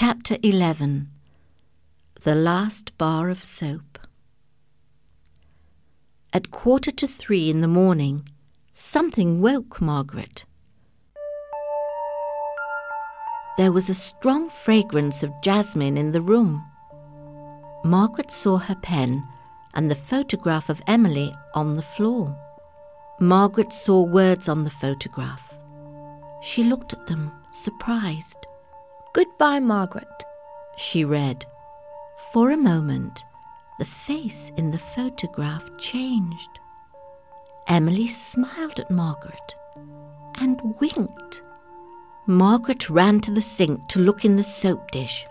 Chapter 11. The Last Bar of Soap. At 2:45 in the morning, something woke Margaret. There was a strong fragrance of jasmine in the room. Margaret saw her pen and the photograph of Emily on the floor. Margaret saw words on the photograph. She looked at them, surprised. "Goodbye, Margaret," she read. For a moment, the face in the photograph changed. Emily smiled at Margaret and winked. Margaret ran to the sink to look in the soap dish.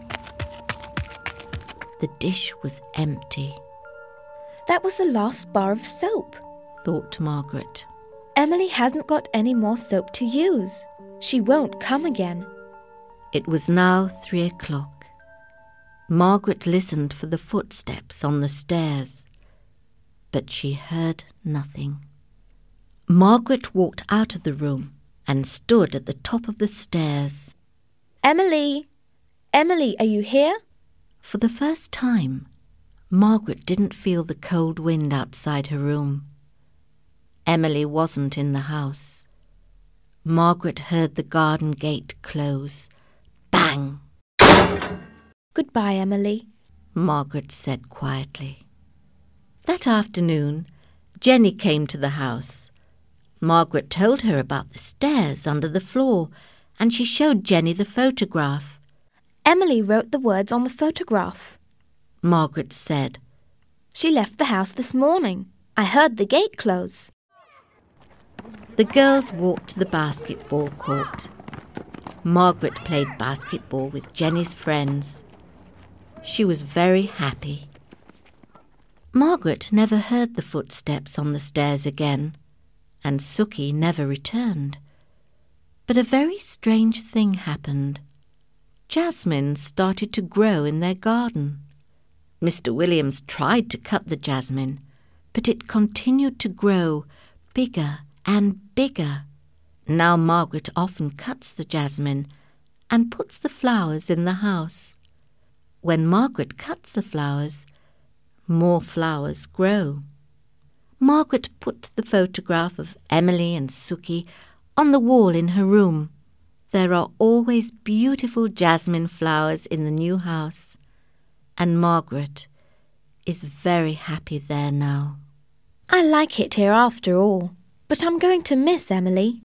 The dish was empty. "That was the last bar of soap," thought Margaret. "Emily hasn't got any more soap to use. She won't come again." It was now 3:00. Margaret listened for the footsteps on the stairs, but she heard nothing. Margaret walked out of the room and stood at the top of the stairs. "Emily! Emily, are you here?" For the first time, Margaret didn't feel the cold wind outside her room. Emily wasn't in the house. Margaret heard the garden gate close. Bang! "Goodbye, Emily," Margaret said quietly. That afternoon, Jenny came to the house. Margaret told her about the stairs under the floor, and she showed Jenny the photograph. "Emily wrote the words on the photograph," Margaret said. "She left the house this morning. I heard the gate close." The girls walked to the basketball court. Margaret played basketball with Jenny's friends. She was very happy. Margaret never heard the footsteps on the stairs again, and Sookie never returned. But a very strange thing happened. Jasmine started to grow in their garden. Mr. Williams tried to cut the jasmine, but it continued to grow bigger and bigger. Now Margaret often cuts the jasmine and puts the flowers in the house. When Margaret cuts the flowers, more flowers grow. Margaret put the photograph of Emily and Sookie on the wall in her room. There are always beautiful jasmine flowers in the new house, and Margaret is very happy there now. "I like it here after all, but I'm going to miss Emily."